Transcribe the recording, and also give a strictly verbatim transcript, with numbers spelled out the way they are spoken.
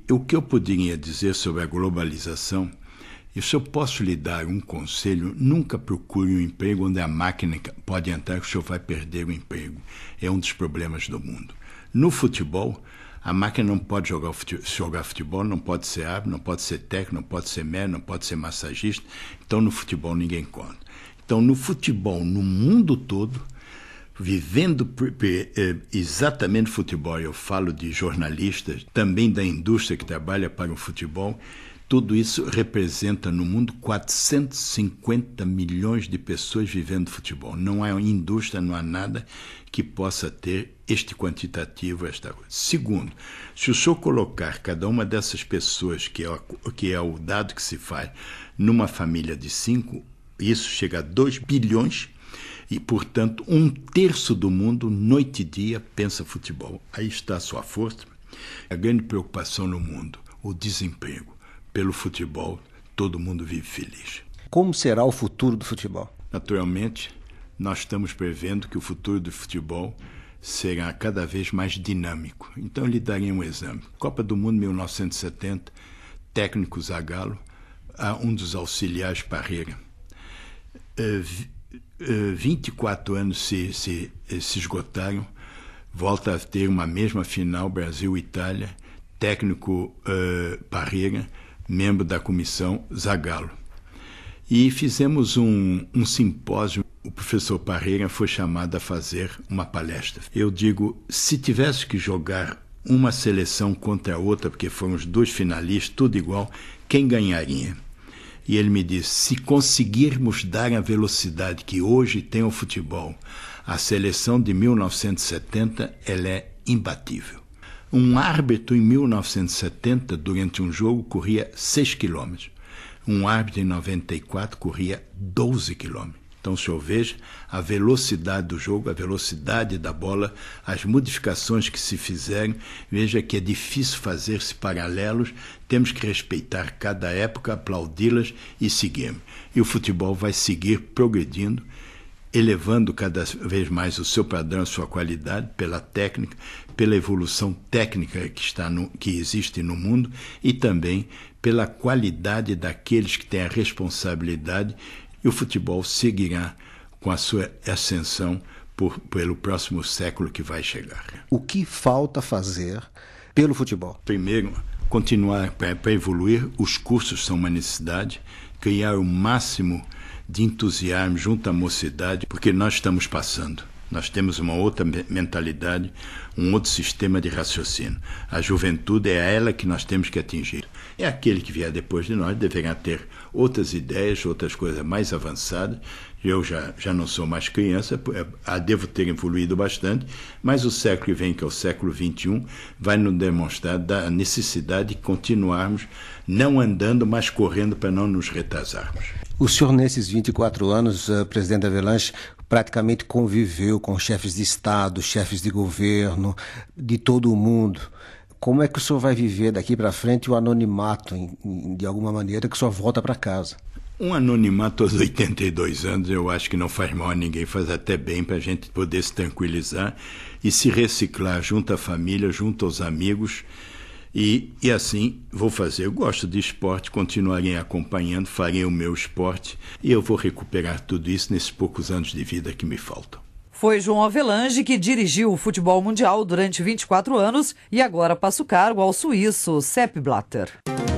o que eu poderia dizer sobre a globalização, e se eu posso lhe dar um conselho, nunca procure um emprego onde a máquina pode entrar que o senhor vai perder o emprego. É um dos problemas do mundo. No futebol, a máquina não pode jogar futebol, jogar futebol, não pode ser árbitro, não pode ser técnico, não pode ser médico, não pode ser massagista. Então, no futebol, ninguém conta. Então, no futebol, no mundo todo, vivendo exatamente futebol, eu falo de jornalistas, também da indústria que trabalha para o futebol, tudo isso representa no mundo quatrocentos e cinquenta milhões de pessoas vivendo futebol. Não há indústria, não há nada que possa ter este quantitativo, esta coisa. Segundo, se o senhor colocar cada uma dessas pessoas, que é, o, que é o dado que se faz, numa família de cinco, isso chega a dois bilhões, e, portanto, um terço do mundo, noite e dia, pensa futebol. Aí está a sua força. A grande preocupação no mundo, o desemprego. Pelo futebol, todo mundo vive feliz. Como será o futuro do futebol? Naturalmente, nós estamos prevendo que o futuro do futebol será cada vez mais dinâmico. Então, eu lhe daria um exemplo. Copa do Mundo mil novecentos e setenta, técnico Zagallo, um dos auxiliares Parreira. vinte e quatro anos se, se, se esgotaram, volta a ter uma mesma final Brasil-Itália, técnico uh, Parreira, membro da comissão Zagallo. E fizemos um, um simpósio, o professor Parreira foi chamado a fazer uma palestra. Eu digo, se tivesse que jogar uma seleção contra a outra, porque foram os dois finalistas, tudo igual, quem ganharia? E ele me disse, se conseguirmos dar a velocidade que hoje tem o futebol, a seleção de mil novecentos e setenta, ela é imbatível. Um árbitro em mil novecentos e setenta, durante um jogo, corria seis quilômetros. Um árbitro em noventa e quatro corria doze quilômetros. Então, o senhor veja a velocidade do jogo, a velocidade da bola, as modificações que se fizeram. Veja que é difícil fazer-se paralelos, temos que respeitar cada época, aplaudi-las e seguirmos. E o futebol vai seguir progredindo, elevando cada vez mais o seu padrão, a sua qualidade, pela técnica, pela evolução técnica que, está no, que existe no mundo e também pela qualidade daqueles que têm a responsabilidade, e o futebol seguirá com a sua ascensão por, pelo próximo século que vai chegar. O que falta fazer pelo futebol? Primeiro, continuar para evoluir, os cursos são uma necessidade, criar o máximo de entusiasmo junto à mocidade, porque nós estamos passando. Nós temos uma outra mentalidade, um outro sistema de raciocínio. A juventude é ela que nós temos que atingir. É aquele que vier depois de nós deverá ter outras ideias, outras coisas mais avançadas. Eu já, já não sou mais criança, devo ter evoluído bastante, mas o século que vem, que é o século vinte e um, vai nos demonstrar a necessidade de continuarmos não andando, mas correndo para não nos retrasarmos. O senhor, nesses vinte e quatro anos, uh, presidente Havelange, praticamente conviveu com chefes de Estado, chefes de governo, de todo o mundo. Como é que o senhor vai viver daqui para frente o anonimato, em, em, de alguma maneira, que o senhor volta para casa? Um anonimato aos oitenta e dois anos, eu acho que não faz mal a ninguém, faz até bem para a gente poder se tranquilizar e se reciclar junto à família, junto aos amigos. E, e assim vou fazer. Eu gosto de esporte, continuarei acompanhando, farei o meu esporte e eu vou recuperar tudo isso nesses poucos anos de vida que me faltam. Foi João Havelange que dirigiu o futebol mundial durante vinte e quatro anos e agora passa o cargo ao suíço Sepp Blatter.